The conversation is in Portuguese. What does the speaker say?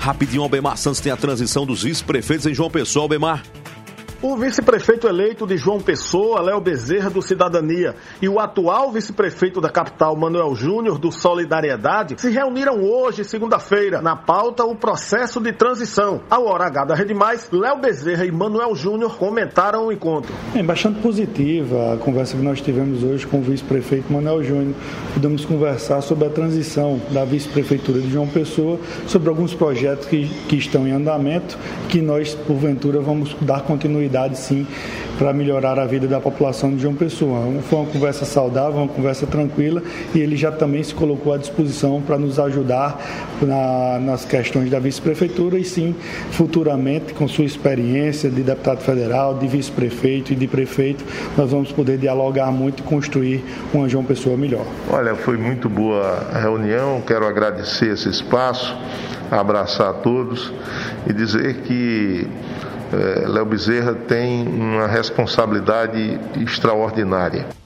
Rapidinho, Albemar Santos tem a transição dos vice-prefeitos em João Pessoa. Albemar. O vice-prefeito eleito de João Pessoa, Léo Bezerra, do Cidadania, e o atual vice-prefeito da capital, Manuel Júnior, do Solidariedade, se reuniram hoje, segunda-feira. Na pauta, o processo de transição. Ao Hora H da Rede Mais, Léo Bezerra e Manuel Júnior comentaram o encontro. É bastante positiva a conversa que nós tivemos hoje com o vice-prefeito Manuel Júnior. Pudemos conversar sobre a transição da vice-prefeitura de João Pessoa, sobre alguns projetos que estão em andamento, que nós, porventura, vamos dar continuidade sim, para melhorar a vida da população de João Pessoa. Foi uma conversa saudável, uma conversa tranquila, e ele já também se colocou à disposição para nos ajudar nas questões da vice-prefeitura e sim, futuramente, com sua experiência de deputado federal, de vice-prefeito e de prefeito, nós vamos poder dialogar muito e construir uma João Pessoa melhor. Olha, foi muito boa a reunião, quero agradecer esse espaço, abraçar a todos e dizer que Léo Bezerra tem uma responsabilidade extraordinária.